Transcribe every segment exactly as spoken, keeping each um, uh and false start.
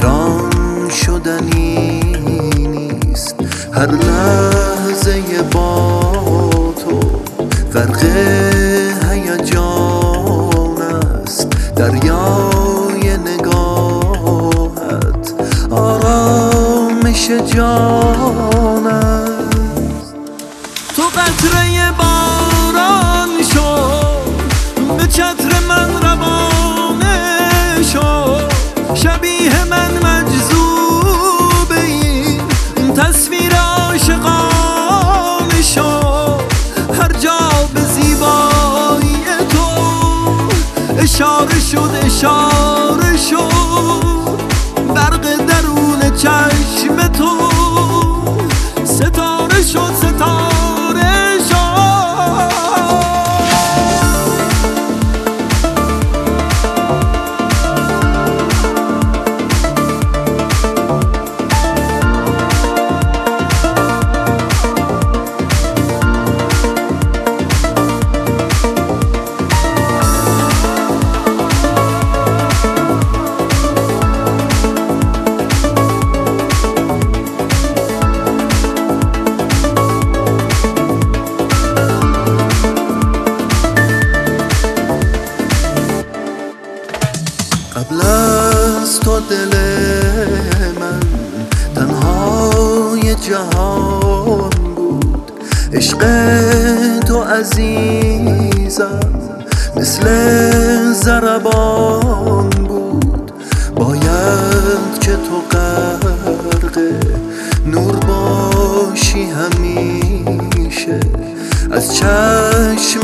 حیران شدنی نیست هر لحظه با تو، غرق هیجان است دریای نگاهت، آرامش جان است. تو قطره باران شو، به چتر من روانه شو، شبیه من مجذوب این تصویر عاشقانه شو، هر جا به زیبایی تو اشاره شد اشاره شد، برق درون چشم تو ستاره شد ستاره شد. قبل از تو دل من تنهای جهان بود، عشق تو عزیزم مثل ضربان بود، باید که تو غرق نور باشی همیشه، از چشم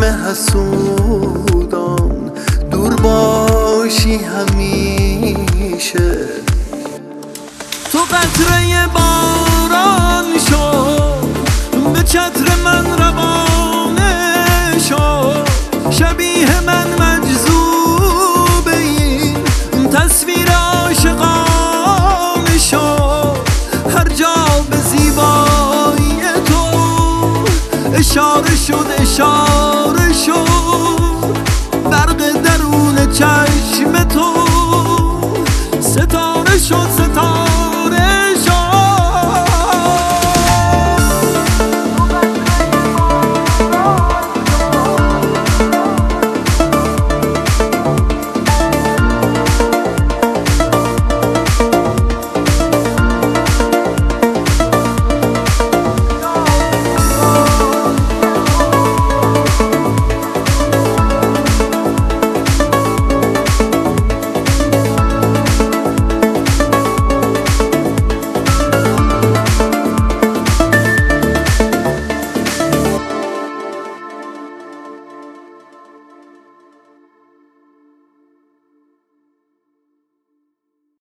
حسودان دور باشی همیشه. تو قطره باران شو، به چتر من روانه شو، شبیه من مجذوب این تصویر عاشقانه شو، هر جا به زیبایی تو اشاره شد اشاره